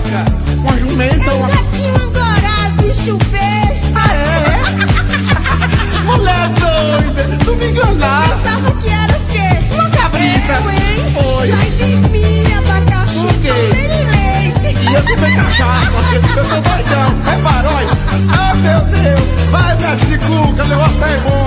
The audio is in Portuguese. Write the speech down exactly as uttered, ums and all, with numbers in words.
vaca, uma jumenta, uma... Já tinha um angorá, bicho besta. Ah, é? Mulher doida, tu me enganaste. Pensava que era o quê? Uma cabrita. Eu, hein? Foi. Sai de mim, abacaxi, Por quê? com leite. Ia comer cachaça, eu tô doidão. Reparou? Ah, meu Deus, vai, minha chicuca, o negócio tá bom.